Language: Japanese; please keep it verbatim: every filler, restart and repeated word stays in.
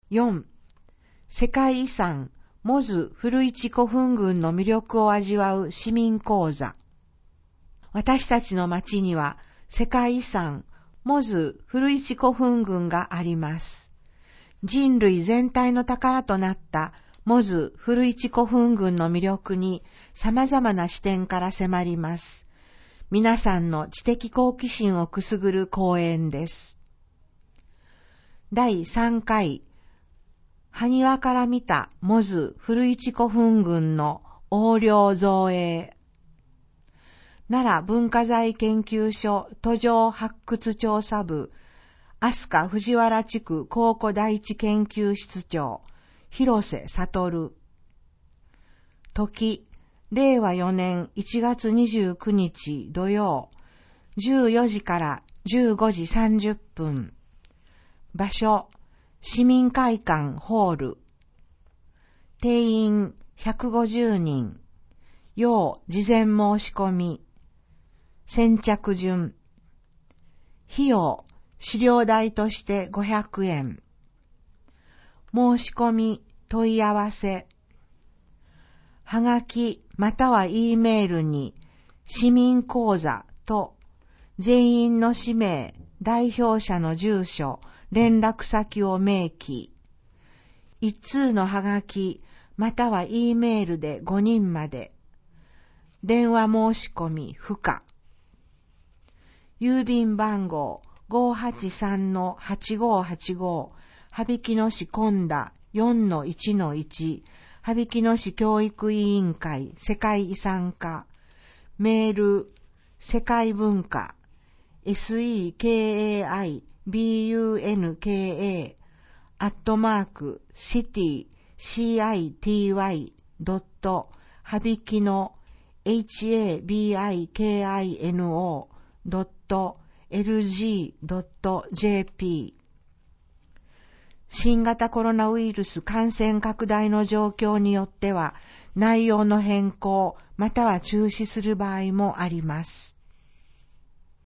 よん、世界遺産、モズ古市古墳群の魅力を味わう市民講座。私たちの町には世界遺産、モズ古市古墳群があります。人類全体の宝となったモズ古市古墳群の魅力に様々な視点から迫ります。皆さんの知的好奇心をくすぐる講演です。だいさんかい、埴輪から見たモズ古市古墳群の横領造営。奈良文化財研究所途上発掘調査部、飛鳥藤原地区考古第一研究室長、広瀬悟。時、れいわよねんいちがつにじゅうくにち土曜、じゅうよじからじゅうごじさんじゅっぷん。場所、市民会館ホール。定員ひゃくごじゅうにん。要事前申し込み。先着順。費用、資料代としてごひゃくえん。申し込み、問い合わせ。はがきまたは E メールに市民講座と全員の氏名、代表者の住所、連絡先を明記。一通のはがきまたは E メールでごにんまで。電話申し込み不可。郵便番号 ごーはちさんのはちごーはちご、羽曳野市今田 よんのいちのいち、羽曳野市教育委員会世界遺産課。メール、世界文化、sekaibunka、アットマーク、シティ、city、ドット、羽曳野、habikino、ドット、lg、ドット、jp。新型コロナウイルス感染拡大の状況によっては内容の変更または中止する場合もあります。